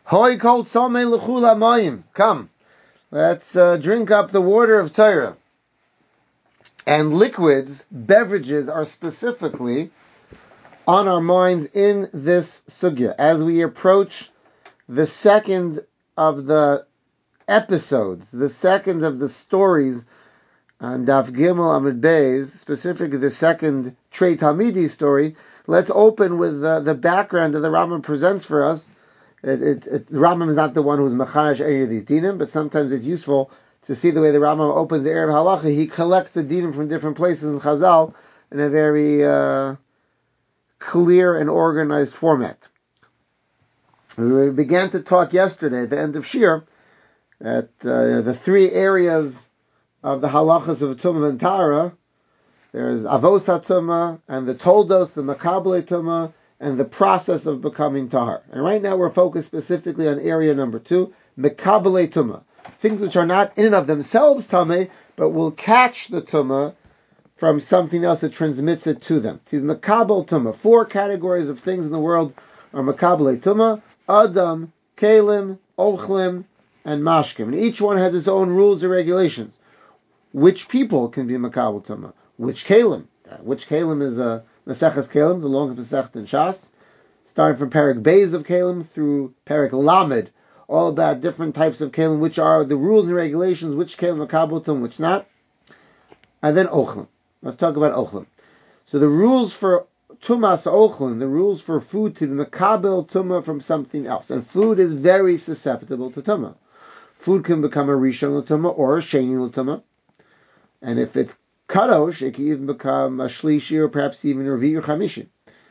Hoi kol tzomei l'chula mayim. Come, let's drink up the water of Torah. And liquids, beverages, are specifically on our minds in this sugya. As we approach the second of the episodes, the second of the stories on Daf Gimel Amud Beis, specifically the second Trei Talmidi story, let's open with the background that the Rambam presents for us. The Rambam is not the one who's mechanesh any of these dinim, but sometimes it's useful to see the way the Rambam opens the Erev Halacha. He collects the dinim from different places in Chazal in a very clear and organized format. We began to talk yesterday at the end of Shir that the three areas of the halachas of Tumah and Tara, there's Avos HaTumah and the Toldos, the Makabele Tumah, and the process of becoming Tahar. And right now we're focused specifically on area number 2, Makabele Tumah. Things which are not in and of themselves Tameh, but will catch the Tumah from something else that transmits it to them. To Makabel Tumah. 4 categories of things in the world are Makabele Tumah: Adam, Kalim, Ochlim, and Mashkim. And each one has its own rules and regulations. Which people can be Makabel Tumah? Which Kalim? Which Kalim is a Maseches Kalim, the longest Masechet in Shas, starting from Perek Beis of Kalim through Perek Lamed, all about different types of Kalim, which are the rules and regulations, which Kalim Makabel Tumah, which not. And then Ochlim. Let's talk about Ochlim. So the rules for Tumas Ochlim, the rules for food to be Makabel Tumah from something else. And food is very susceptible to Tumah. Food can become a Rishon L'Tumah or a Sheni L'Tumah. And if it's Kadosh, it can even become a Shlishi or perhaps even a Revi or Chamishi.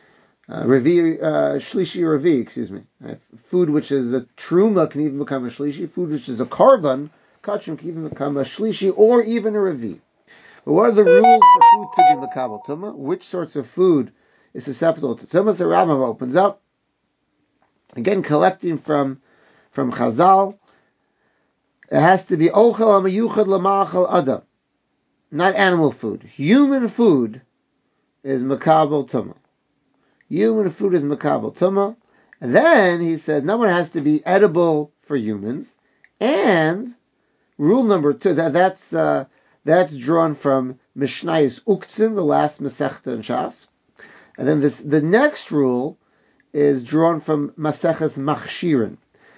Shlishi or Revi, excuse me. Food which is a Truma can even become a Shlishi. Food which is a Karban, Kachim, can even become a Shlishi or even a Revi. But what are the rules for food to be Makabel Tumah? Which sorts of food is susceptible to Tumah? So Rambam opens up, again collecting from Chazal. It has to be Ochel HaMeyuchad L'Ma'achal Adam. Not animal food. Human food is Makabel Tumah. Human food is Makabel Tumah. And then he said, no one has to be edible for humans. And rule number 2, that's drawn from Mishnayos Uktzin, the last Masechta in Shas. And then the next rule is drawn from Maseches Machshirin.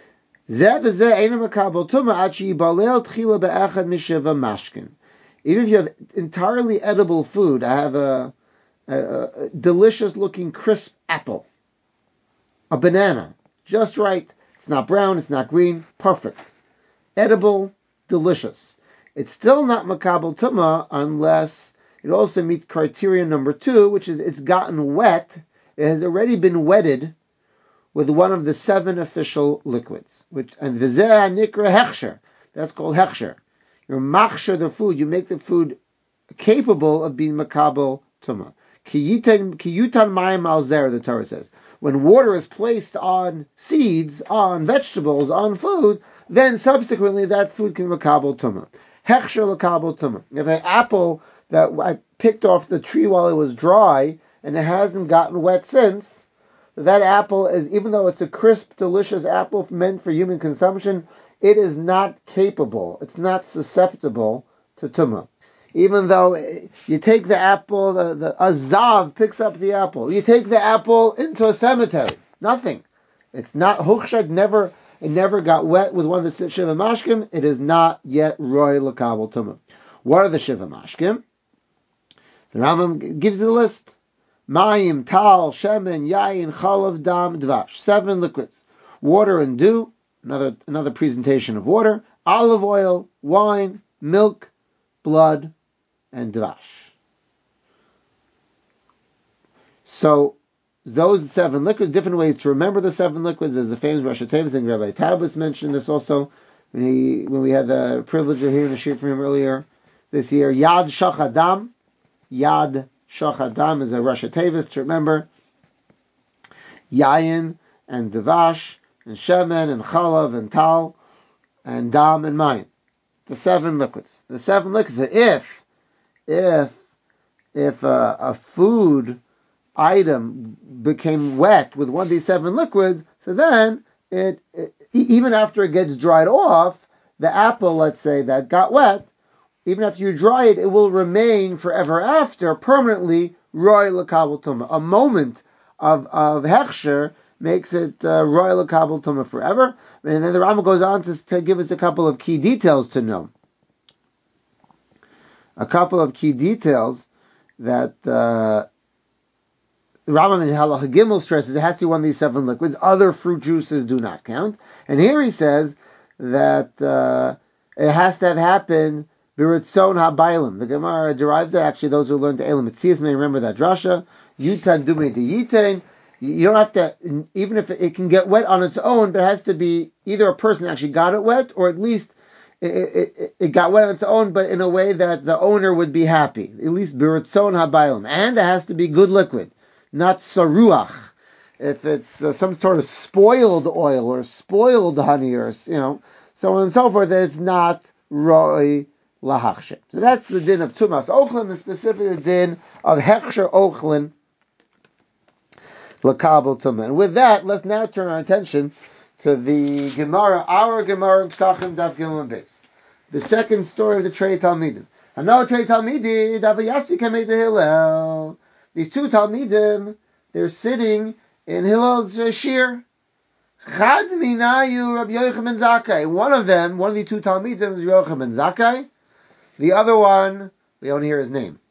Even if you have entirely edible food, I have a delicious looking crisp apple, a banana, just right. It's not brown, it's not green, perfect. Edible, delicious. It's still not Makabel Tumah unless it also meets criteria number 2, which is it's gotten wet. It has already been wetted with one of the 7 official liquids. And V'zeh Nikra Hechsher. That's called Hechsher. You machsher the food. You make the food capable of being Makabel Tumah. Ki yutan mayim al zera, the Torah says. When water is placed on seeds, on vegetables, on food, then subsequently that food can be Makabel Tumah. Hechsher Makabel Tumah. If an apple that I picked off the tree while it was dry and it hasn't gotten wet since, that apple is, even though it's a crisp, delicious apple meant for human consumption, it is not capable, it's not susceptible to Tumah. Even though you take the apple, the Azav picks up the apple. You take the apple into a cemetery. Nothing. It's not, Huchshad it never got wet with one of the Shiva Mashkim. It is not yet Roy L'Kabel Tumah. What are the Shiva Mashkim? The Rambam gives you the list. Mayim, Tal, Shemen, Yayin, Chalav, Dam, Dvash. 7 liquids. Water and dew. Another presentation of water, olive oil, wine, milk, blood, and dvash. So those 7 liquids, different ways to remember the 7 liquids. There's the famous Rosh Hashanah thing. Rabbi Taubes mentioned this also when we had the privilege of hearing a shir from him earlier this year. Yad Shachadam. Yad Shachadam is a Rosh Hashanah to remember. Yayin and dvash, and shemen, and chalav, and tal, and dam, and mayim. The 7 liquids. The 7 liquids. If a food item became wet with one of these 7 liquids, so then it even after it gets dried off, the apple, let's say, that got wet, even after you dry it, it will remain forever after, permanently, roy l'kabel tumah. A moment of hechsher makes it roy l'kabel tumah forever. And then the Rambam goes on to give us a couple of key details to know. A couple of key details that the Rambam in Halacha Gimel stresses it has to be one of these 7 liquids. Other fruit juices do not count. And here he says that it has to have happened b'ritzon habaylim. The Gemara derives that. Actually, those who learn the Elam Metzias may remember that drasha. Yutan dume de yitain. You don't have to, even if it can get wet on its own, but it has to be either a person actually got it wet, or at least it got wet on its own, but in a way that the owner would be happy. At least b'ritzon habaylim. And it has to be good liquid, not saruach. If it's some sort of spoiled oil or spoiled honey or, so on and so forth, it's not roi lahachshem. So that's the din of tumas ochlin, and specifically the din of hechsher ochlin lakabel tumah. And with that, let's now turn our attention to the Gemara, our Gemara Psachim Daf Gimel Beis. The second story of the Trei Talmidim. Another Trei Talmidim, Davayasi Kamei de Hillel. These 2 Talmidim, they're sitting in Hillel's shir. Chad minayu Rabbi Yochanan ben Zakkai. One of the 2 Talmidim is Rabbi Yochanan ben Zakkai. The other one, we don't hear his name.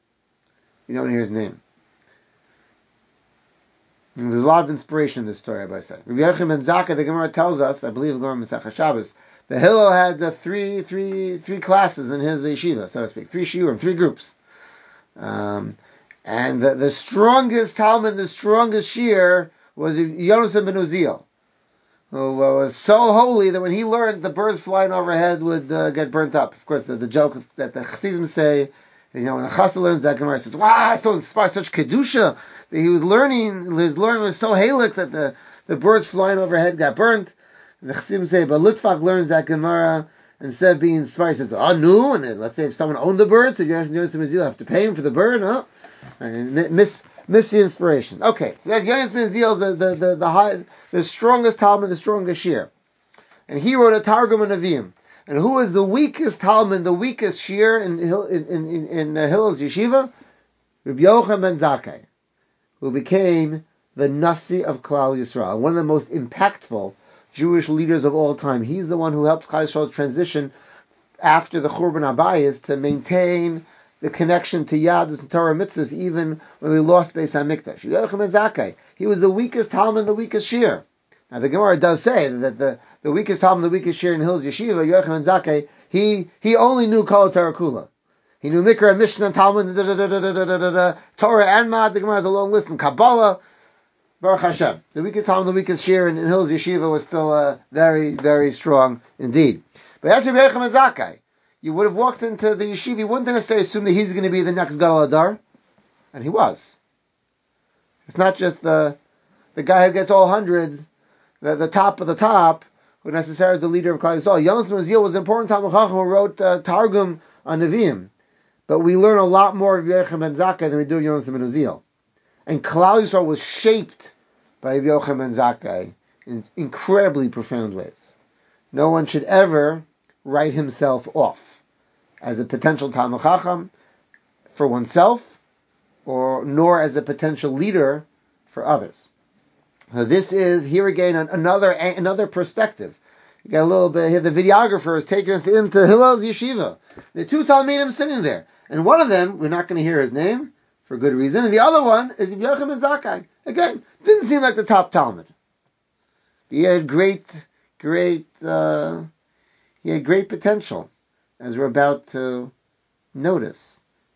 And there's a lot of inspiration in this story, as I said. Rabbi Yochanan ben Zakkai, the Gemara tells us, I believe the Gemara Masechah Shabbos, the Hillel had three classes in his yeshiva, so to speak, 3 shiurim, 3 groups. And the strongest Talmud, the strongest shiur was Yonasan ben Uziel, who was so holy that when he learned the birds flying overhead would get burnt up. Of course, the joke that the Chassidim say, when the Chassid learns that, Gemara says, wow, so inspired, such kedusha, that his learning was so halik that the birds flying overhead got burnt. The Chassidim say, but Litvak learns that Gemara, instead of being inspired, he says, oh, no, and then let's say if someone owned the bird, so you have to pay him for the bird, huh? And miss the inspiration. Okay, so that's Yonasan ben Uziel, the strongest Talmud, the strongest shiur. And he wrote a Targum and Nevi'im. And who was the weakest Talmud, the weakest shiur in Hillel's yeshiva? Rabbi Yochanan ben Zakkai, who became the Nasi of Klal Yisrael, one of the most impactful Jewish leaders of all time. He's the one who helped Klal Yisrael transition after the Churban Abayis to maintain the connection to Yadus and Torah mitzvahs, even when we lost Beis HaMikdash. Rabbi Yochanan ben Zakkai, he was the weakest Talmud, the weakest shiur. Now the Gemara does say that the weakest Talmud, the weakest shiur in Hillel's yeshiva, Yochanan ben Zakkai, he only knew Kol Torah Kula. He knew Mikra, Mishnah, Talmud, Torah and Ma'at. The Gemara has a long list, and Kabbalah. Baruch Hashem. The weakest Talmud, the weakest shiur in Hillel's yeshiva was still very, very strong indeed. But that's Rabbi Yochanan ben Zakkai. You would have walked into the yeshiva, you wouldn't necessarily assume that he's going to be the next Gadol Hadar, and he was. It's not just the guy who gets all hundreds, the top of the top, who necessarily is the leader of Klal Yisrael. Yonasan ben Uziel was an important Talmud Chacham who wrote Targum on Nevi'im. But we learn a lot more of Yochanan ben Zakkai than we do of Yonasan ben Uziel. And Klal Yisrael was shaped by Yochanan ben Zakkai in incredibly profound ways. No one should ever write himself off as a potential Talmud Chacham for oneself, nor as a potential leader for others. So this is, here again, another perspective. You got a little bit here. The videographer is taking us into Hillel's yeshiva. The 2 Talmidim sitting there. And one of them, we're not going to hear his name, for good reason, and the other one is Yochanan ben Zakkai. Again, didn't seem like the top Talmud. He had great potential, as we're about to notice.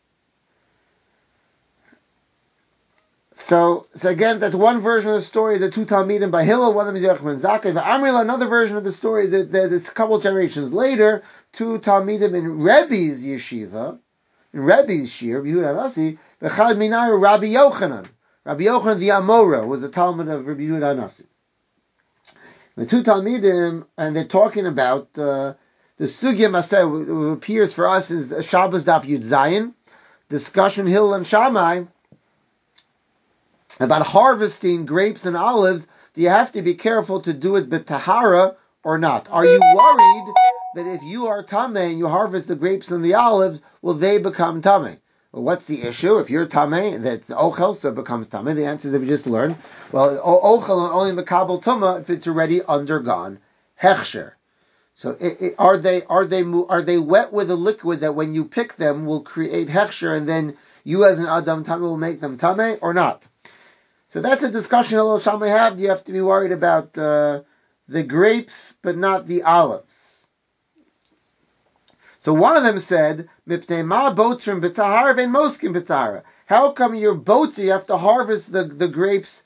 So again, that's one version of the story, the 2 Talmidim by Hillel, one of them is Yochanan ben Zakkai. But Amrila, another version of the story is that there's a couple generations later, 2 Talmidim in Rebbe's yeshiva, in Rebbe's shiur, Yehuda Hanassi, the Chad Minayu, Rabbi Yochanan. Rabbi Yochanan the Amora was a Talmud of Rabbi Yehuda Hanassi. The 2 Talmidim, and they're talking about the Sugya Maseh, who appears for us is Shabbos Daf Yud Zayin, discussion Hillel and Shammai, about harvesting grapes and olives do you have to be careful to do it b'tahara or not? Are you worried that if you are tameh and you harvest the grapes and the olives, will they become tameh? Well, what's the issue? If you're tameh, that's ochel, so it becomes tameh. The answer is that we just learned. Well, ochel only makabel tuma if it's already undergone hechsher. So are they wet with a liquid that when you pick them will create hechsher, and then you as an adam tameh will make them tameh or not? So that's a discussion Hillel Shammai have. You have to be worried about the grapes, but not the olives. So one of them said, "Mipnei ma botrim b'tahara vein moskin b'tahara." How come your boats you have to harvest the grapes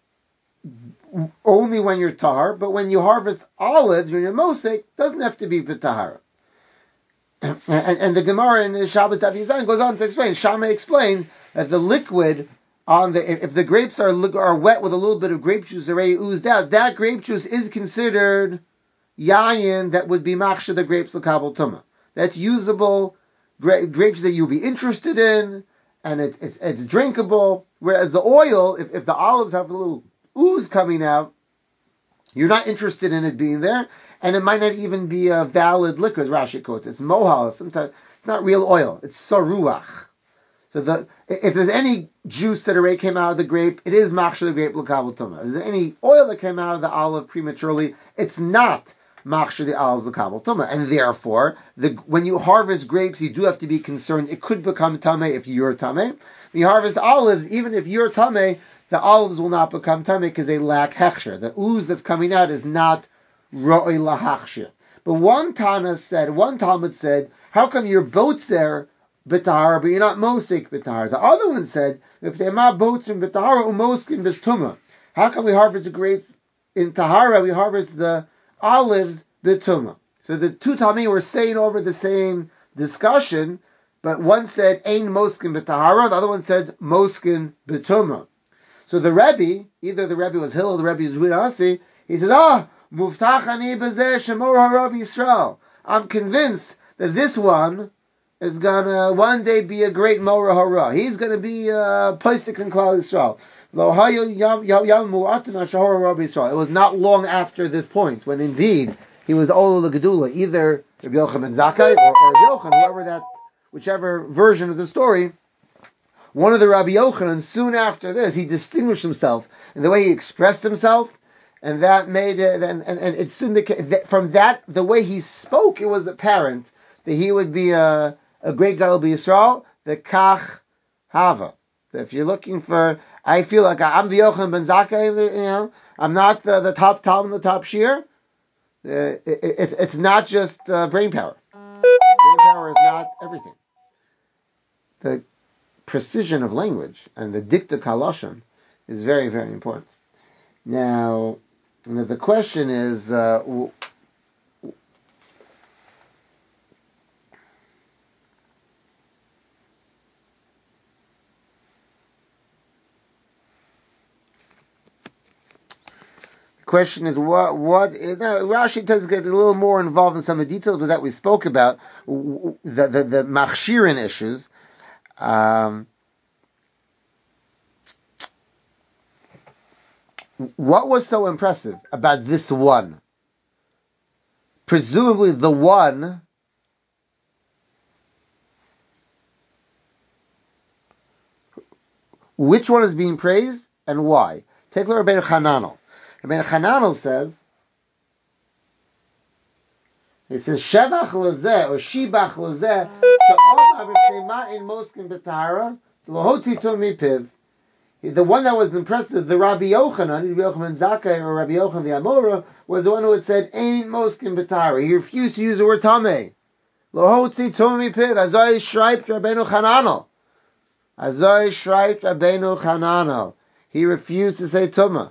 only when you're tahar, but when you harvest olives, when you're mosek, doesn't have to be b'tahara? And the Gemara in the Shabbos Daf Yizayim goes on to explain. Shammai explains that the liquid if the grapes are wet with a little bit of grape juice already oozed out, that grape juice is considered yayin that would be machshir the grapes l'kabel tumah. That's usable grapes that you'll be interested in, and it's drinkable. Whereas the oil, if the olives have a little ooze coming out, you're not interested in it being there, and it might not even be a valid liquor, as Rashi quotes. It's mohal. Sometimes it's not real oil. It's saruach. So if there's any juice that already came out of the grape, it is machshir the grape l'kabel tumah. If there's any oil that came out of the olive prematurely, it's not machshir the olives l'kabel tumah. And therefore, when you harvest grapes, you do have to be concerned it could become tameh if you're tameh. When you harvest olives, even if you're tameh, the olives will not become tameh because they lack hechsher. The ooze that's coming out is not ro'oi lahachshir. But one Talmud said, how come your botzer b'tahara, but you're not mosek b'tahara? The other one said, how come we harvest the grape in tahara, we harvest the olives b'tumah? So the two Talmud were saying over the same discussion, but one said, ein moskin b'tahara, the other one said, moskin b'tumah. So the Rebbe, either the Rebbe was Hillel, the Rebbe was Rinasi, he says, muftachani b'zeh shemor harav Yisrael. I'm convinced that this one is gonna one day be a great Mora Hara. He's gonna be Pesach and Klal Yisrael. It was not long after this point when indeed he was Ola Gedula, either Rabbi Yochanan ben Zakkai or Rabbi Yochanan, whichever version of the story. One of the Rabbi Yochanan, soon after this, he distinguished himself in the way he expressed himself, and that made it, and it soon became, from that, the way he spoke, it was apparent that he would be a great Gadol B'Yisrael, the Kach Hava. So if you're looking for, I feel like I'm the Yochanan ben Zakkai, I'm not the top Talmud, the top Shir. It's not just brain power. Brain power is not everything. The precision of language and the dikta kalashon is very, very important. Now, the question is, the question is what is, now Rashi does get a little more involved in some of the details that we spoke about, the machshirin issues. What was so impressive about this one? Presumably the one which one is being praised and why? Take Rabbeinu Hananel. Rabbeinu Hananel says, it says, Shevach lezeh, or Shibach lezeh, she'omar b'pnei ma'in moskin b'tahara, l'hotzi tum mipiv. The one that was impressive, the Rabbi Yochanan, Rabbi Yochanan Zakkai or Rabbi Yochanan the Amora, was the one who had said, Ein moskin b'tahara. He refused to use the word tameh. L'hotzi tum mipiv, azoi shreibt Rabbeinu Hananel. Azoi shreibt Rabbeinu Hananel. He refused to say tumah.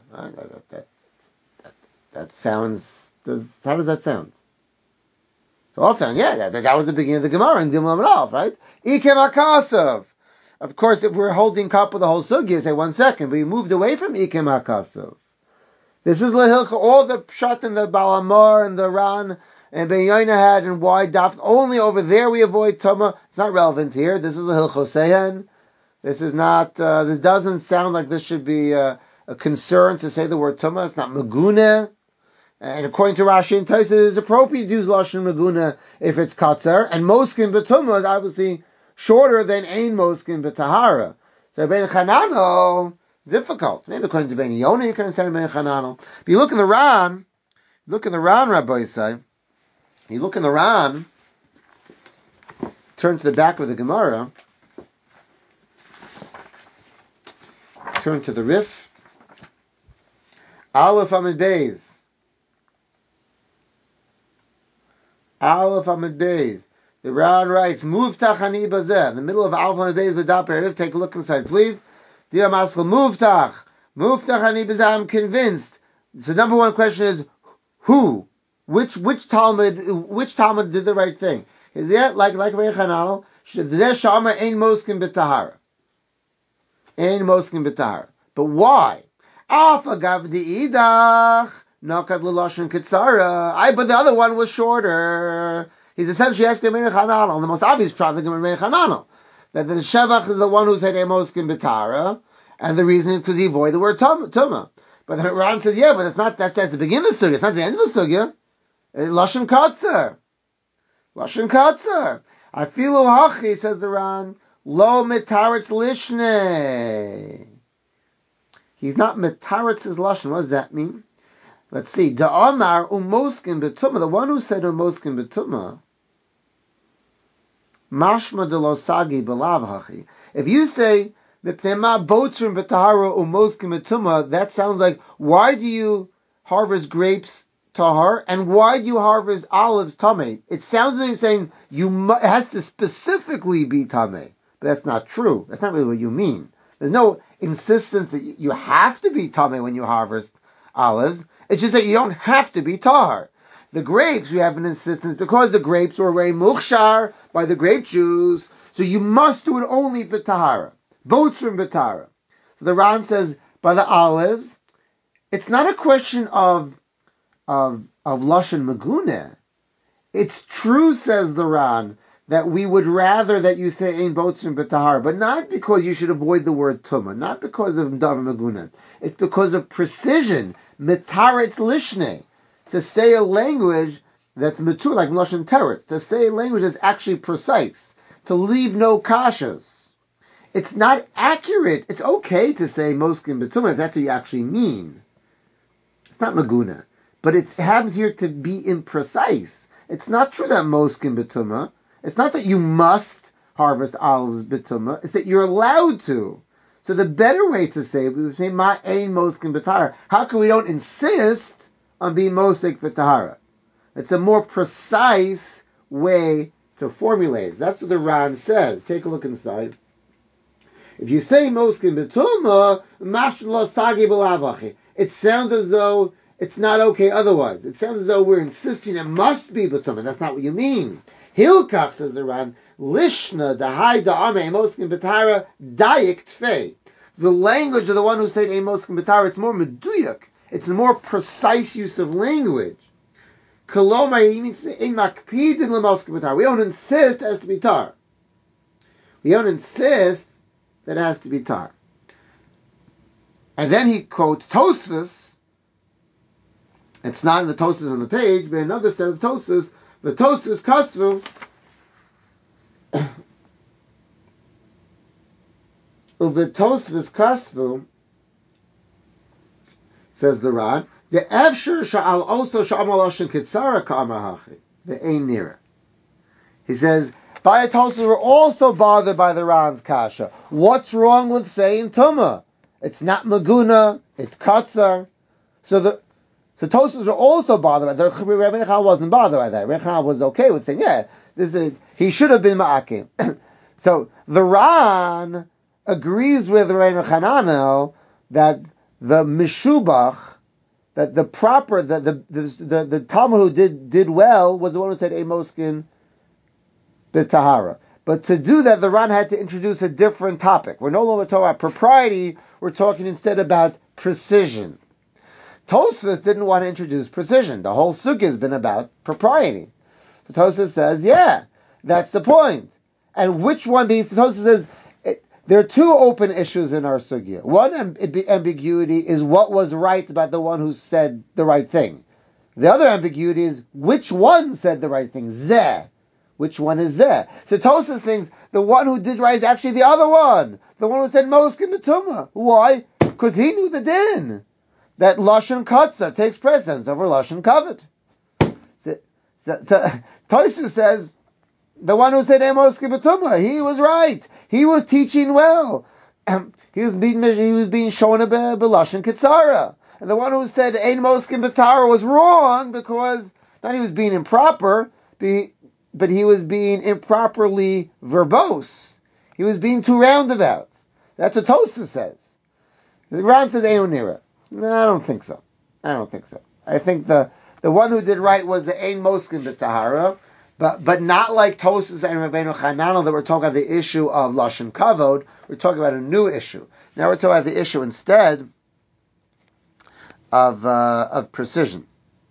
That sounds, how does that sound? So often, that was the beginning of the Gemara in Dilma Amalaf, right? Ikem Akasav. Of course, if we're holding cup with the whole sugya, say 1 second, but we moved away from Ikem Akasav. This is Lehilcha, all the Pshat and the Balamar and the Ran and Ben Yoina had and why Daf, only over there we avoid Tumah. It's not relevant here. This is a Hilchos Sehen. This is not, this doesn't sound like this should be a concern to say the word tumah. It's not maguna. And according to Rashi and Tosfos, it's appropriate to use lashon maguna if it's katzar. And moskin b'tumah is obviously shorter than ein moskin b'tahara. So ben chananel, difficult. Maybe according to ben Yonah, you can understand ben chananel. But you look in the Ran, Rabbi Yisai. You look in the Ran. Turn to the back of the Gemara. Turn to the Rif. Aleph Amid Beis. Aleph Amid Beis. The Ran writes, Muftach Ani Bazeh. In the middle of Aleph Amid Beis, B'dap Rif. Take a look inside, please. Dear Maskell, Muftach. Muftach Ani Bazeh. I'm convinced. So number one question is, who? Which Talmud did the right thing? Is it like Rei Chananel? Zeh Shama Ein Moskin B'Tahara. Ein Moskin B'Tahara. But why? Af Agav Di'idach Nokad L'Loshen Kitzara. But the other one was shorter. He's essentially asking Rei Chananel. The most obvious problem is Rei Chananel. That the Shevach is the one who said Ein Moskin B'Tahara, and the reason is because he avoided the word Tumah. But the Ran says, yeah, but that's the beginning of the sugya. It's not the end of the sugya. Lashon Katzer. Lashon Katzer. Afilu hachi, says the Ran, lo mitaretz lishne. He's not mitaretz his lashon. What does that mean? Let's see. Da'amar umoskin betumah. The one who said umoskin betumah, mashma de lo sagi belav hachi. If you say mipnema botzrim betahara umoskin betumah, that sounds like, why do you harvest grapes tahar, and why do you harvest olives tameh? It sounds like you're saying it has to specifically be tameh, but that's not true. That's not really what you mean. There's no insistence that you have to be tameh when you harvest olives. It's just that you don't have to be tahar. The grapes, we have an insistence because the grapes were very mukhshar by the grape juice, so you must do it only b'tahara, botzrim b'tahara. So the Ran says by the olives, it's not a question of lashon maguna. It's true, says the Ran, that we would rather that you say ein botzrim b'tahara, but not because you should avoid the word tumah, not because of davar maguna. It's because of precision, mitaretz lishne, to say a language that's matur, like lashon teretz, to say a language that's actually precise, to leave no kashas. It's not accurate. It's okay to say moskin b'tumah if that's what you actually mean. It's not maguna. But it happens here to be imprecise. It's not true that moskin b'tumah. It's not that you must harvest olives b'tumah. It's that you're allowed to. So the better way to say it would say ma ein moskin b'tahara. How come we don't insist on being mosik b'tahara? It's a more precise way to formulate it. That's what the Ran says. Take a look inside. If you say moskin b'tumah, mashma lo sagi b'lavachi, it sounds as though it's not okay otherwise. It sounds as though we're insisting it must be b'tumah. That's not what you mean. Hilkach, says the Ran, lishna dahai da'ame moskin b'tahara dayik tfei. The language of the one who said moskin b'tahara, it's more meduyak. It's a more precise use of language. Koloma, he means in makpidin lemoskin b'tahara. We don't insist it has to be tar. We don't insist that it has to be tar. And then he quotes Tosfos. It's not in the Tosfos on the page, but another set of Tosfos. The Tosfos Kasvu. The Tosfos Kasvu, says the Ran, the Efshir Sha'al also Sha'amal Lashon Kitzara Ka'amar Hachi. The Ein Nira. He says, by Tosfos we're also bothered by the Ran's kasha. What's wrong with saying Tumah? It's not Maguna, it's Katzar. So Tosfos are also bothered by that. Rebbe Nechal wasn't bothered by that. Rebbe Nechal was okay with saying, yeah, he should have been Ma'akim. So the Ran agrees with Rebbe Chananel that the Mishubach, that the proper, the Talmud who did well was the one who said Moskin b'tahara. But to do that, the Ran had to introduce a different topic. We're no longer talking about propriety, we're talking instead about precision. Tosfos didn't want to introduce precision. The whole sugya has been about propriety. So Tosfos says, yeah, that's the point. And which one? Tosfos says, There are two open issues in our sugya. One ambiguity is what was right about the one who said the right thing. The other ambiguity is which one said the right thing. Zeh. Which one is Zeh? So Tosfos thinks the one who did right is actually the other one. The one who said Moskin B'tumah. Why? Because he knew the din. That Lashon Katzar takes precedence over Lashon Kavod. So Tosfos says, the one who said Moskin B'tumah, he was right. He was teaching well. He was being shown a Lashon Katzara. And the one who said Ein Moskin B'tara was wrong because not he was being improper, but he was being improperly verbose. He was being too roundabout. That's what Tosfos says. The Ran says Ein Nira. No, I don't think so. I think the one who did right was the Ein Moskin B'tahara, but not like Tosfos and Rabbeinu Chananel that we're talking about the issue of Lashon Kavod. We're talking about a new issue. Now we're talking about the issue instead of precision.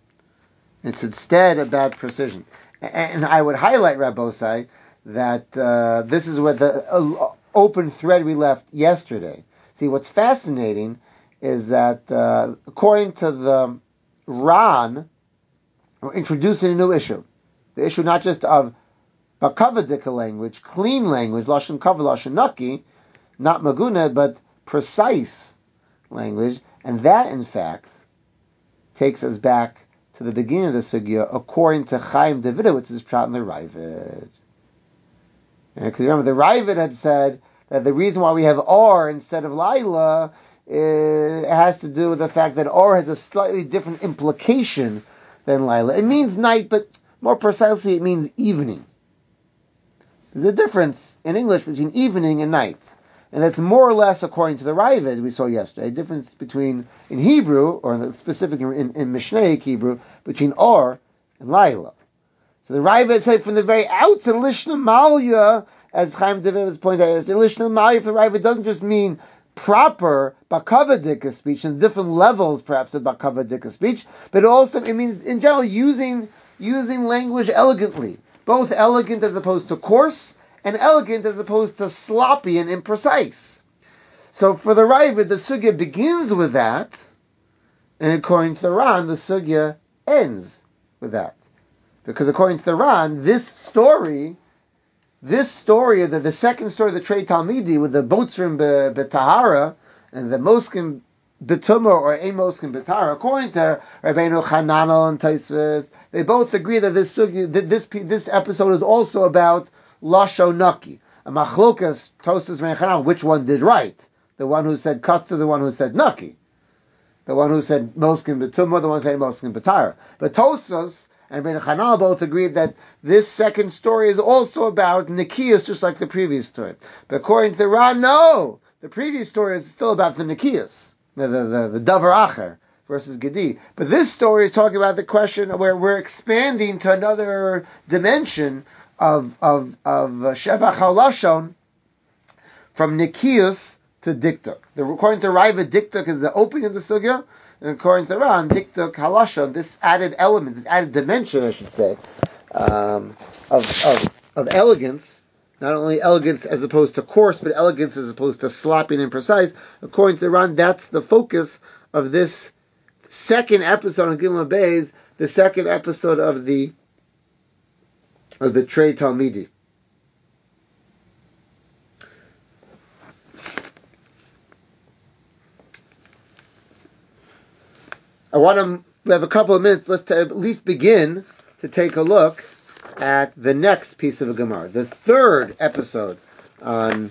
It's instead about precision. And I would highlight, Rabbosai, that this is where the open thread we left yesterday. See, what's fascinating is that according to the Ran, we're introducing a new issue. The issue not just of Bakavadika language, clean language, Lashon Kavod, Lashon Naki, not Maguna, but precise language. And that, in fact, takes us back to the beginning of the sugya, according to Chaim Davidovitz, is pshat in the Ravid. Because remember, the Ravid had said that the reason why we have Or instead of Laila has to do with the fact that Or has a slightly different implication than Laila. It means night, but more precisely, it means evening. There's a difference in English between evening and night. And that's more or less, according to the Ravid we saw yesterday, a difference between, in Hebrew, or specifically in Mishnaic Hebrew, between Or and Laila. So the Ravid said from the very outset, Lishna Malya, as Chaim David has pointed out, Lishna Malya for the Ravid doesn't just mean proper Bakavadika speech, and different levels perhaps of Bakavadika speech, but also it means, in general, using language elegantly. Both elegant as opposed to coarse, and elegant as opposed to sloppy and imprecise. So for the Ravid, the sugya begins with that, and according to the Ran, the sugya ends with that. Because according to the Ran, this story, the second story of the Trei Talmidi with the Botzrim B'Tahara and the Moskin B'Tumah or Ein Moskin B'Tahara, according to Rabbeinu Chananel and Tosfos, they both agree that this sugya, this episode is also about Lashon Naki. A machlokas, Tosfos and Chananel, which one did right? The one who said Katz or the one who said Naki? The one who said Moskin B'Tumah, the one who said Moskin B'Tahara. But Tosfos and Rabbeinu Chananel both agreed that this second story is also about Nikias, just like the previous story. But according to the Ran, no! The previous story is still about the Nikias, the Davar Acher versus Gedi. But this story is talking about the question where we're expanding to another dimension of Shevach HaLashon from Nikias to Diktuk. According to Ravid, Diktuk is the opening of the sugya, and according to the Ran, Diktuk HaLashon, this added element, this added dimension, I should say, of elegance, not only elegance as opposed to coarse, but elegance as opposed to sloppy and imprecise. According to the Ran, that's the focus of this second episode of Gimel Beis, the second episode of the Trei Talmidi. We have a couple of minutes. Let's at least begin to take a look at the next piece of a Gemara, the third episode on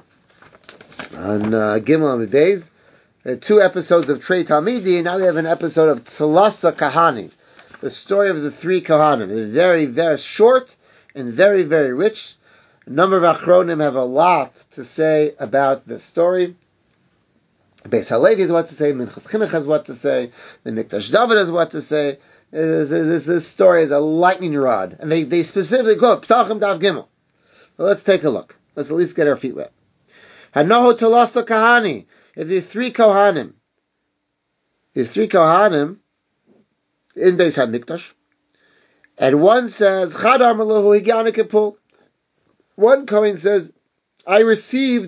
Gimel Beis. Two episodes of Trei Talmidi, and now we have an episode of Tzelasa Kahani, the story of the three Kohanim. They're very, very short and very, very rich. A number of Achronim have a lot to say about this story. Beis Halevi has what to say, Minchas Chinuch has what to say, the Mikdash David has what to say. This story is a lightning rod. And they specifically quote Psachim Dav Gimel. Well, let's take a look. Let's at least get our feet wet. Hanoho Tzelasa Kahani. If there are three Kohanim in Beis HaMikdash, and one says, Chadar Malahu Higyana Kipul. One Kohen says, I received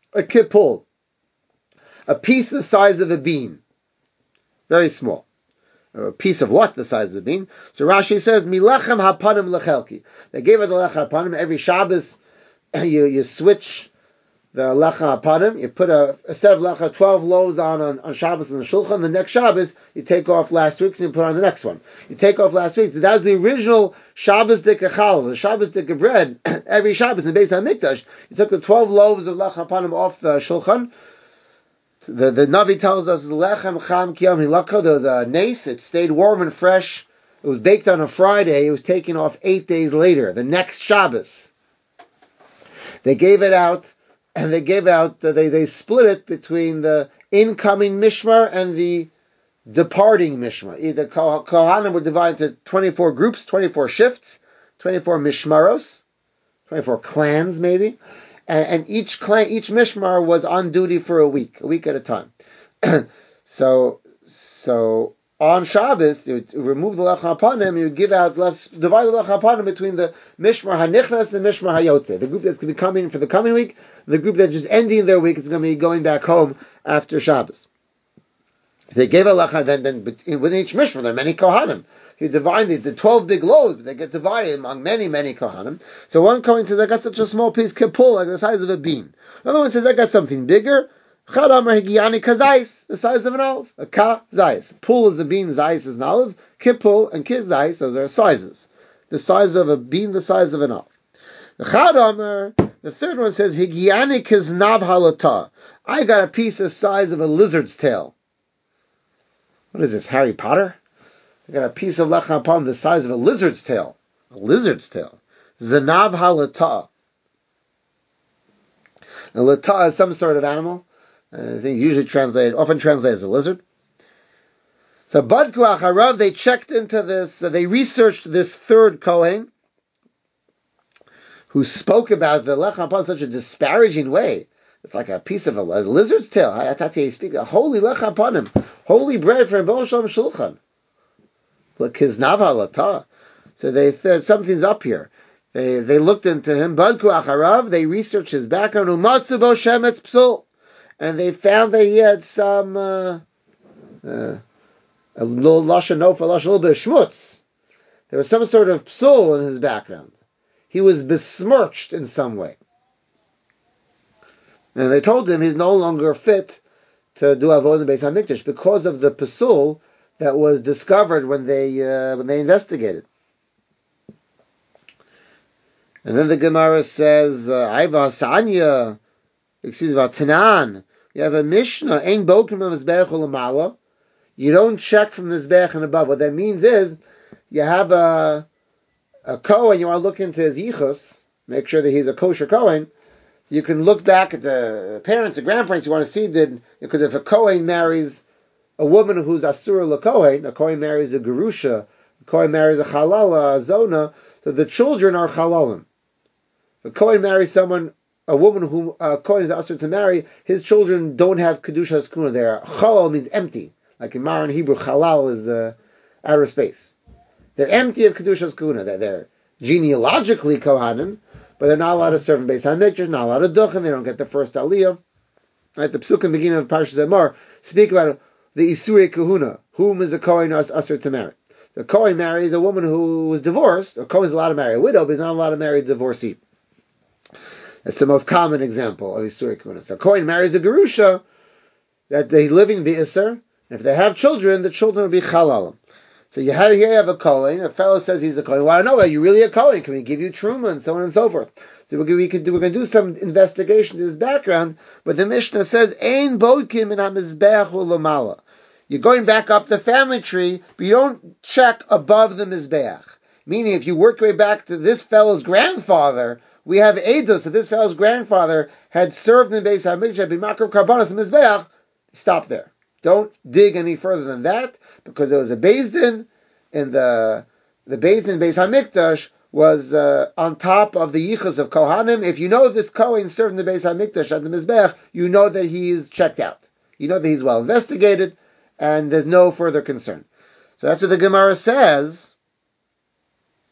a kipul, a piece the size of a bean, very small. A piece of what the size of a bean? So Rashi says, Milechem hapanim lechelki. They gave her the lechem hapanim every Shabbos. You switch the lechem hapanim. You put a set of lechem, 12 loaves on Shabbos on the shulchan. The next Shabbos you take off last week's and you put on the next one. You take off last week's. That's the original Shabbos dika challah, the Shabbos dika bread. Every Shabbos in the Beis Hamikdash, you took the 12 loaves of lechem hapanim off the shulchan. The Navi tells us lechem cham kiyam hilakha. There was a nace. It stayed warm and fresh. It was baked on a Friday. It was taken off 8 days later, the next Shabbos. They gave it out, and they split it between the incoming mishmar and the departing mishmar. The Kohanim were divided into 24 groups, 24 shifts, 24 mishmaros, 24 clans maybe. And each mishmar was on duty for a week at a time. So on Shabbos, you would remove the lechem hapanim, you would divide the lechem hapanim between the mishmar hanichnas and mishmar hayotze. The group that's going to be coming for the coming week, the group that's just ending their week is going to be going back home after Shabbos. They gave a lechem, then within each mishmar there are many kohanim. You divide the 12 big loaves, but they get divided among many, many kohanim. So one kohen says, I got such a small piece, kipul, like the size of a bean. Another one says, I got something bigger, chadamar higiyani kazais, the size of an olive. A ka zais. Pul is a bean, zais is an olive. Kipul and kizais, those are sizes. The size of a bean, the size of an olive. The chadamar, the third one says, higiyani kiznab halata. I got a piece the size of a lizard's tail. What is this, Harry Potter? I got a piece of lechem hapanim the size of a lizard's tail. A lizard's tail. Zanav halata. A lata is some sort of animal. I think often translated as a lizard. So Badku Acharav, they checked into this, they researched this third Kohen, who spoke about the lechem hapanim in such a disparaging way. It's like a piece of a lizard's tail. I thought he speak a holy lechem hapanim, holy bread for Rebbeinu Shalom Shulchan. So they said something's up here. They looked into him. Badku acharav. They researched his background. Umatzu bo shemetz psul, and they found that he had some a little lashon nofa, a little bit of schmutz. There was some sort of psul in his background. He was besmirched in some way, and they told him he's no longer fit to do avodah in Beis Hamikdash because of the psul that was discovered when they investigated. And then the Gemara says, Aiva Sanya, Tanan. You have a Mishnah, Ein Bokim Mizbeach Ulamala. You don't check from the Mizbeach and above. What that means is, you have a Kohen, you want to look into his yichus, make sure that he's a kosher Kohen. So you can look back at the parents, the grandparents, you want to see because if a Kohen marries a woman who's asura l'kohen, a kohen marries a gerusha, a kohen marries a halala, a zona, so the children are halalim. If a kohen marries a woman who a kohen is asur to marry, his children don't have kedusha skuna. They're halal means empty. Like in Mar in Hebrew, halal is outer space. They're empty of kedusha skuna. They're genealogically kohanim, but they're not allowed to serve in Beis Hamikdash, not allowed to duchen. They don't get the first aliyah. Right? The psukim beginning of Parshas Emor speak about the Isurei Kahuna, whom is a Kohen asur to marry. The Kohen marries a woman who was divorced. A Kohen is allowed to marry a widow, but he's not allowed to marry a divorcee. That's the most common example of Isurei Kahuna. So a Kohen marries a Gerusha, that they live in B'Isser, and if they have children, the children will be Chalalim. So you have a Kohen, a fellow says he's a Kohen. Well, I don't know, are you really a Kohen? Can we give you Truma? And so on and so forth. So we're going to do some investigation to his background, but the Mishnah says, Ein bokim in ha-mizbeach u'lamala. You're going back up the family tree, but you don't check above the mizbeach. Meaning, if you work your way back to this fellow's grandfather, we have edus that this fellow's grandfather had served in Beis Hamikdash, b'makar karbanos mizbeach. Stop there. Don't dig any further than that, because there was a Beis Din, and the Beis Din Beis Hamikdash was on top of the yichus of Kohanim. If you know this Kohen served in the Beis Hamikdash at the Mizbech, you know that he is checked out. You know that he's well investigated, and there's no further concern. So that's what the Gemara says.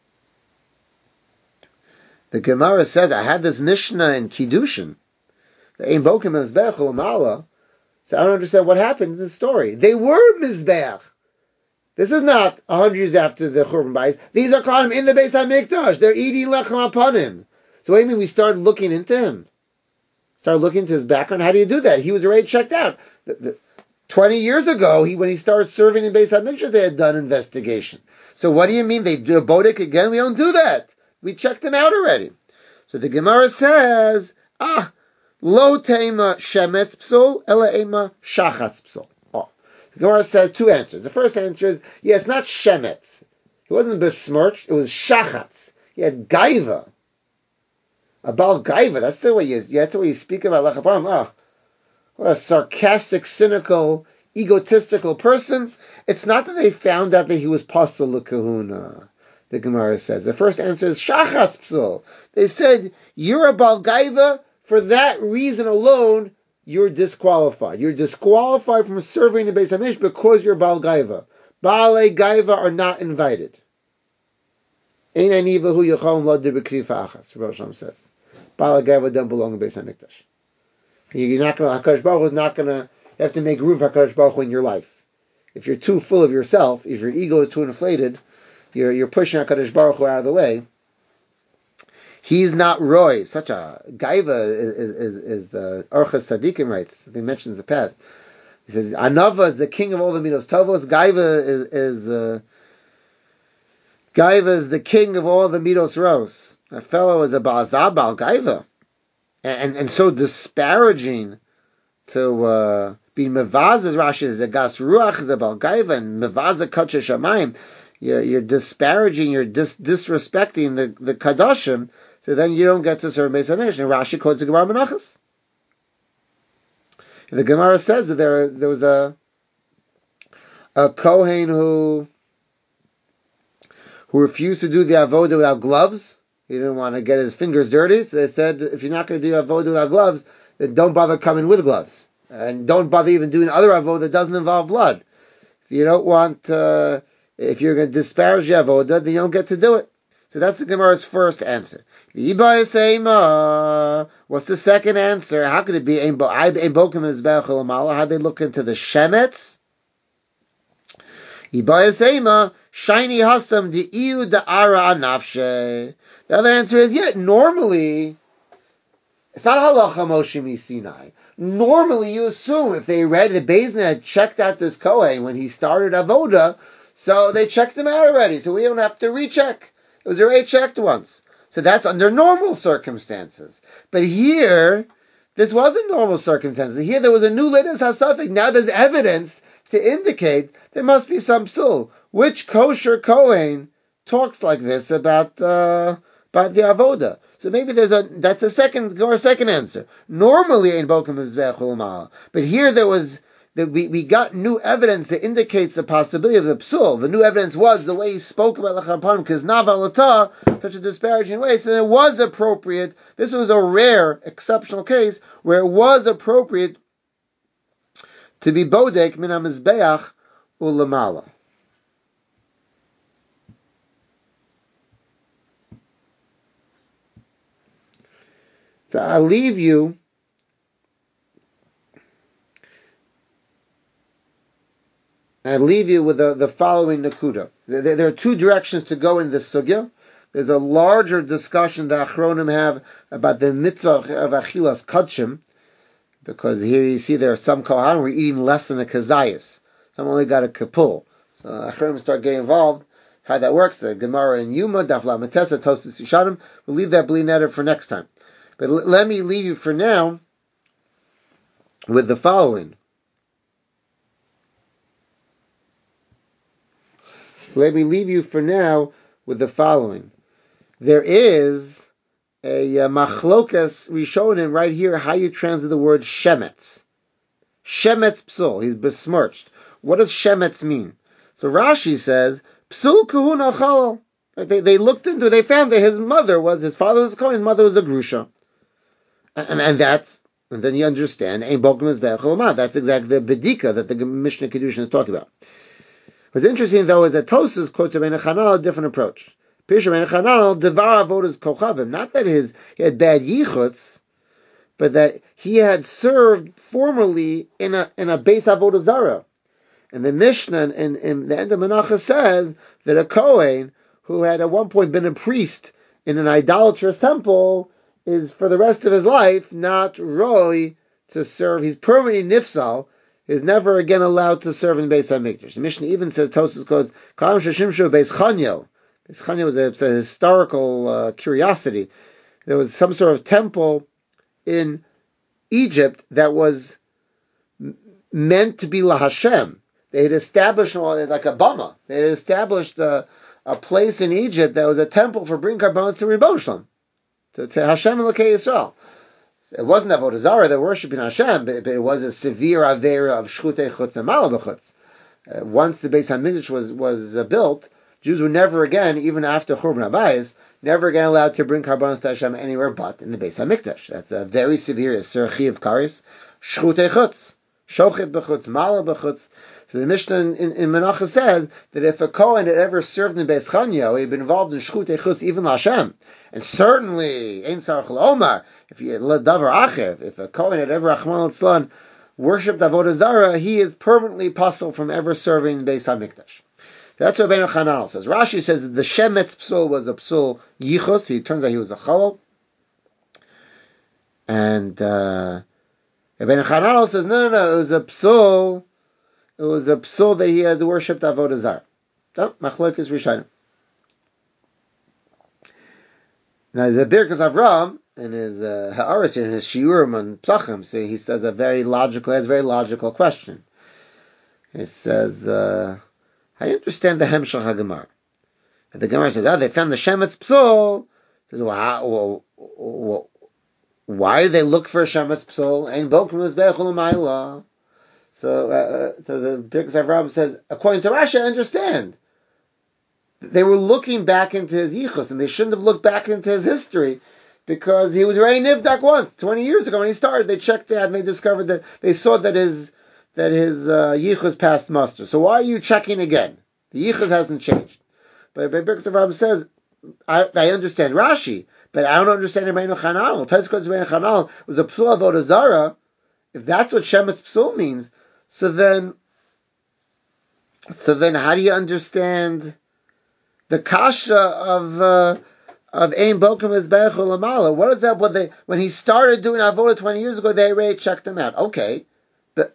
The Gemara says, I had this Mishnah in Kiddushin. The Ein Bokim Mizbeach Ulamala. So I don't understand what happened in the story. They were Mizbeach. This is not 100 years after the Churban Bayis. These are Kohanim in the Beis HaMikdash. They're eating lechem apanim. So what do you mean we started looking into him? Started looking into his background? How do you do that? He was already checked out. 20 years ago, when he started serving in Beis HaMikdash, they had done investigation. So what do you mean they do a bodek again? We don't do that. We checked him out already. So the Gemara says, lo tema shemetz psul, ela ema shachatz psul. The Gemara says two answers. The first answer is, it's not shemetz. He wasn't besmirched, it was shachatz. He had gaiva. About gaiva, that's the way you speak about lechapam. What a sarcastic, cynical, egotistical person. It's not that they found out that he was pasul l'kahuna, the Gemara says. The first answer is shachatz psul. They said, you're a Baal Gaiva, for that reason alone, you're disqualified. You're disqualified from serving the Beis HaMikdash because you're Baal Gaiva. Baalei Gaiva are not invited. Ein anivahu yachalom lo d'bekrifa achas, Rav Shalom says. Baalei Gaiva don't belong in Beis HaMikdash. You're not going to, HaKadosh Baruch Hu is not going to, you have to make room for HaKadosh Baruch Hu in your life. If you're too full of yourself, if your ego is too inflated, you're pushing HaKadosh Baruch Hu out of the way. He's not Roy. Such a Gaiva is the Orchas Tzadikim writes. They mentioned in the past. He says, Anava is the king of all the Midos Tovos. Gaiva is the king of all the Midos Ros. A fellow is a Ba'azah Ba'al Gaiva. And so disparaging to be Mevaz, as Rashi is a Gas Ruach, is a Ba'al Gaiva, and Mevaz a Kadsha Shamayim. You're disparaging, you're disrespecting the Kadoshim, so then you don't get to serve Beis HaMikdash. And Rashi quotes the Gemara Menachos. The Gemara says that there was a Kohen who refused to do the avodah without gloves. He didn't want to get his fingers dirty, so they said, if you're not going to do avodah without gloves, then don't bother coming with gloves. And don't bother even doing other avodah that doesn't involve blood. If you don't want, if you're going to disparage the avodah, then you don't get to do it. So that's the Gemara's first answer. What's the second answer? How could it be? How'd they look into the shemetz? Shiny hasam di'iu da'ara anafshe. The other answer is, normally, it's not halacha Moshe Sinai. Normally, you assume if they read the Beis Din had checked out this Kohen when he started avoda, so they checked him out already, so we don't have to recheck. It was already checked once. So that's under normal circumstances. But here, this wasn't normal circumstances. Here there was a new Lidas HaSafek. Now there's evidence to indicate there must be some psul. Which kosher Kohen talks like this about the avoda? So maybe that's the second answer. Normally, Ein Bokim Mizbeach Ulamala. But here we got new evidence that indicates the possibility of the psul. The new evidence was the way he spoke about Lachapanim, because Navalata, such a disparaging way, so it was appropriate. This was a rare, exceptional case where it was appropriate to be bodek min ha-mizbeach ulamala. So I'll leave you with the following nakuda. There are two directions to go in this sugya. There's a larger discussion that Achronim have about the mitzvah of achilas kachim, because here you see there are some kohanim who are eating less than a kazayas. Some only got a kapul. So Achronim start getting involved. How that works, the Gemara in Yuma, Daf Lamed Tesa, Tosas Yishanim. We'll leave that bli neder for next time. But let me leave you for now with the following. Let me leave you for now with the following. There is a machlokas rishonim right here, how you translate the word shemetz. Shemetz psul, he's besmirched. What does shemetz mean? So Rashi says, psul kahuna chalal. They looked into it, they found that his father was a Kohen, his mother was a grusha. And then you understand, Ein Bokim Mizbeach Ulamala. That's exactly the bedika that the Mishnah Kedushin is talking about. What's interesting, though, is that Tosas quotes Rabbeinu Chananel a different approach. Pish Rabbeinu Chananel, Devar Avodas Kochavim. Not that he had bad yichutz, but that he had served formerly in a Beis Avodah Zarah. And the Mishnah in the end of Menachos says that a Kohen who had at one point been a priest in an idolatrous temple is for the rest of his life not roy to serve. He's permanently nifsal. Is never again allowed to serve in Beis HaMikdash. The Mishnah even says, Tosas quotes, Kalam Sheshimshu Beis Chanyo. Beis Chanyo was a historical curiosity. There was some sort of temple in Egypt that was meant to be La Hashem. They had established, like a Bama, they had established a place in Egypt that was a temple for bringing karbanos to Ribbono Shel Olam, to Hashem and Lokei Yisrael. It wasn't Avodah Zarah, they're worshiping Hashem, but it was a severe avera of shchutei chutz and malal b'chutz. Once the Beis HaMikdash was built, Jews were never again, even after Churban HaBayis, never again allowed to bring karbanos to Hashem anywhere but in the Beis HaMikdash. That's a very severe Serchi of Karis, shchutei chutz, shochet b'chutz, malal b'chutz. So the Mishnah in Menachos says that if a Kohen had ever served in Beis Chanyo, he'd been involved in shchutei chutz even Hashem. And certainly, Ein Sarach L'Omar, if a Kohen had ever Rachmana litzlan worshipped Avodah Zarah, he is permanently puzzled from ever serving in Beis HaMikdash. That's what Rabbeinu Chananel says. Rashi says that the Shemetz Psul was a Psul Yichus. It turns out he was a Chalal. And Rabbeinu Chananel says, no, it was a Psul. It was a Psul that he had worshipped Avodah Zarah. So, Machlokes Rishonim. Now, the Birkas Avram, in his Ha'aros here, in his Shiurim on Psachim, he says has a very logical question. He says, how do you understand the Hemshel HaGemara? And the Gemara says, they found the Shemetz Psul. Says, why do they look for a Shemetz Psul? Ein Bokum Mizbeach U'Lamayla. So the Birkas Avram says, according to Rashi, I understand. They were looking back into his yichus, and they shouldn't have looked back into his history, because he was already nivdak once, 20 years ago when he started. They checked out and they discovered that they saw that his yichus passed muster. So why are you checking again? The yichus hasn't changed. But Birkas Avram says, I understand Rashi, but I don't understand Rabbeinu Chananel. Tosfos Rabbeinu Chananel was a psul avodah zarah. If that's what Shemetz Psul means, so then how do you understand the kasha of Ein Bokum Mizbeach U'Lamala? What is that? When he started doing avodah 20 years ago, they already checked him out. Okay, but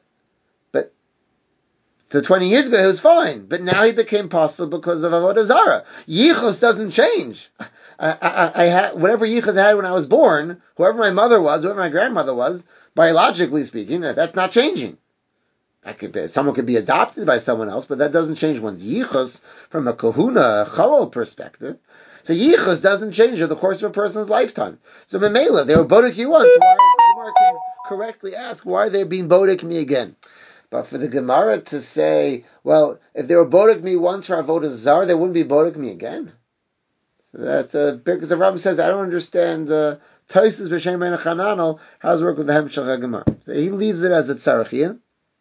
so 20 years ago he was fine, but now he became possible because of avodah zarah. Yichus doesn't change. I had whatever yichus I had when I was born, whoever my mother was, whoever my grandmother was, biologically speaking, that's not changing. Someone could be adopted by someone else, but that doesn't change one's yichus from a kahuna, chalal perspective. So yichus doesn't change over the course of a person's lifetime. So memela, they were bodek you once. So the Gemara can correctly ask, why are they being bodek me again? But for the Gemara to say, well, if they were bodek me once for avodah zarah, they wouldn't be bodek me again. So that because the Rambam says, I don't understand Tosfos b'Shem Rabbeinu Chananel how does it work with the Hemshel HaGemara. So he leaves it as a tzarechiyah.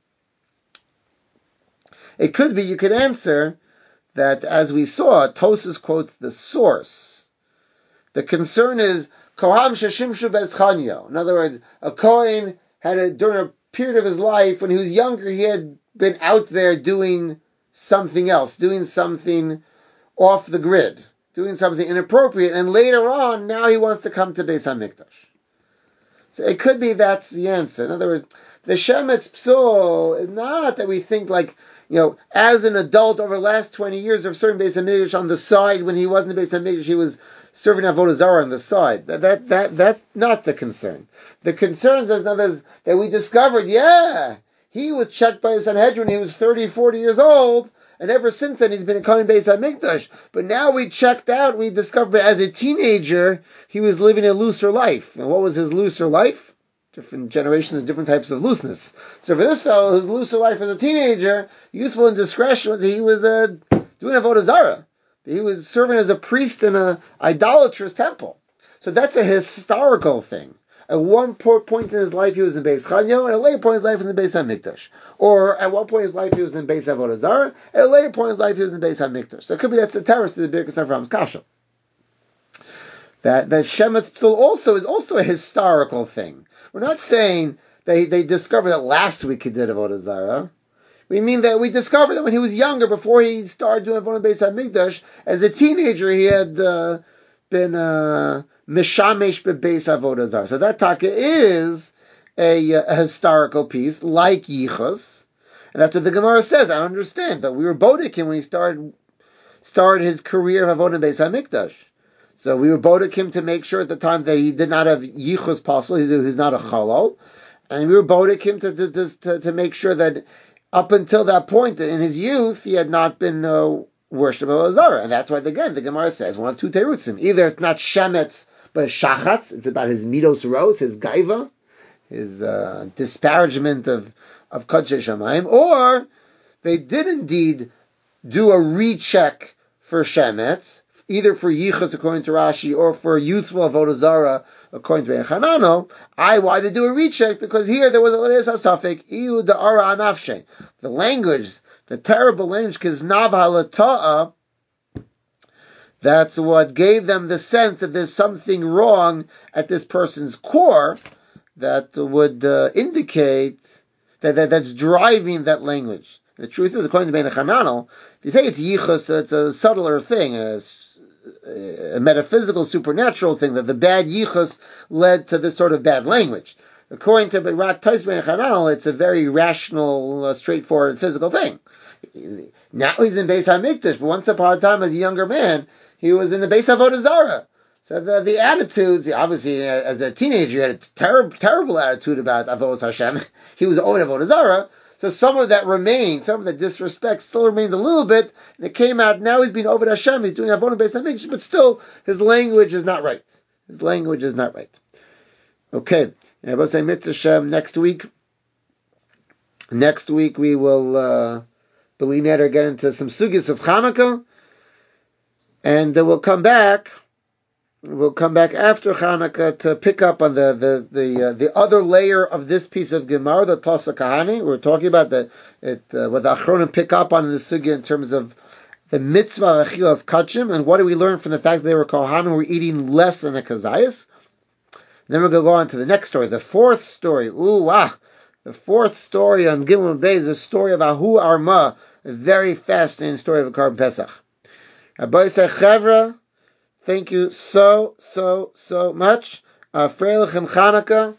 It could be, you could answer that, as we saw, Tosfos quotes the source. The concern is, Kohen Sheshimshu Beis Chanyo. In other words, a Kohen during a period of his life, when he was younger, he had been out there doing something else, doing something off the grid, doing something inappropriate, and later on, now he wants to come to Beis HaMikdash. So it could be that's the answer. In other words, the Shemetz Psul is not that we think like, as an adult over the last 20 years of serving Beis HaMikdash on the side, when he wasn't Beis HaMikdash, he was serving Avodah Zarah on the side. That's not the concern. The concern is that we discovered, he was checked by the Sanhedrin when he was 30, 40 years old, and ever since then he's been coming Beis HaMikdash. But now we discovered as a teenager, he was living a looser life. And what was his looser life? Different generations, different types of looseness. So for this fellow, his looser life as a teenager, youthful indiscretion, he was doing Avodah Zarah. He was serving as a priest in an idolatrous temple. So that's a historical thing. At one point in his life, he was in Beis Chanyo, and at a later point in his life, he was in Beis HaMikdash. Or at one point in his life, he was in Beis Avodah Zarah, at a later point in his life, he was in Beis HaMikdash. So it could be that's the terrace of the Birkas Avram's kasha. that Shemetz Psul also is also a historical thing. We're not saying they discovered that last week he did Avodah Zarah. We mean that we discovered that when he was younger, before he started doing Avodah Beis HaMikdash, as a teenager, he had been Mishamesh Bebeis Avodah Zarah. So that taka is a historical piece, like Yichus. And that's what the Gemara says. I understand that we were Bodekim when he started his career of Avodah Beis HaMikdash. So we were Bodekim to make sure at the time that he did not have Yichus Pasul, he's not a Chalal. And we were Bodekim to make sure that up until that point, in his youth, he had not been worshipping Avodah Zarah. And that's why, again, the Gemara says one of two terutzim. Either it's not Shemetz, but Shachatz. It's about his Midos Ros, his Gaiva, his disparagement of Kodshei Shamayim. Or they did indeed do a recheck for Shemetz, either for Yichus according to Rashi, or for youthful Avodah Zarah according to Echanano. Why they do a recheck? Because here there was a Leis HaSafek, Iu Da'ara Anafshe. The language, the terrible language, Kiznav HaLata'a, that's what gave them the sense that there's something wrong at this person's core that would indicate that's driving that language. The truth is, according to Ben Hananel, if you say it's yichus, it's a subtler thing, a metaphysical, supernatural thing, that the bad yichus led to this sort of bad language. According to Rak Tais Ben Hananel, it's a very rational, straightforward physical thing. Now he's in Beis HaMikdash, but once upon a time, as a younger man, he was in the Beis Avodah Zarah. So the attitudes, obviously, as a teenager, he had a terrible attitude about Avodas Hashem. He was owed Avodah Zarah. So some of that remains, some of the disrespect still remains a little bit, and it came out, now he's being Oved Hashem, he's doing Avodah Beis HaMikdash, but still, his language is not right. His language is not right. Okay, next week we will, Belineder, get into some sugis of Hanukkah, and we'll come back after Hanukkah to pick up on the other layer of this piece of Gemara, the Tosa Kahani. We're talking about what the Achronim pick up on this sugya in terms of the mitzvah of Achilas Kachim, and what do we learn from the fact that they were Kohanim, were eating less than a Kazayas. Then we're going to go on to the next story, the fourth story. The fourth story on Gimel Bey is the story of Ahu Arma, a very fascinating story of a Korban Pesach. Rabbi Yisrael Chevra, thank you so much. Freilich and Chanukah.